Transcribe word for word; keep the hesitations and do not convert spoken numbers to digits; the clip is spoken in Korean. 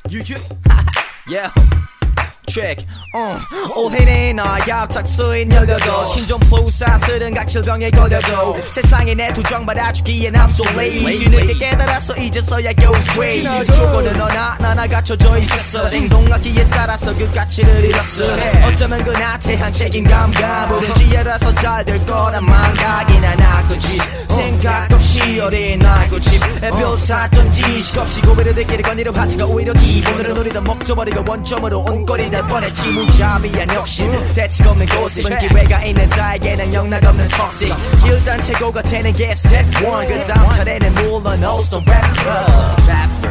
Yeah. Trick, uh. 올해는 나야 탁서에 열려도 신종 플로우 사슬은 각질병에 걸려도 세상에 내 두정 받아주기엔 I'm so late 뒤늦게 깨달아서 이제서야 goes way 조건은 너나 나나 갖춰져 있었어 행동하기에 따라서 그 가치를 잃었어 어쩌면 그 나태한 책임감과 뭐든지 알아서 잘 될 거란 망각이나 나거지 생각 없이 어린 나고집 별 사던 지식 없이 고비를 느끼는 건이름 하트가 오히려 기본으로 노리던 목적버리고 원점으로 온 꼴이 될 뻔했지 무자비한 욕심 대책 없는 고습은 기회가 있는 자에게는 영락없는 toxic 일단 최고가 되는 게 step one 그 다음 차례는 물론 also rapper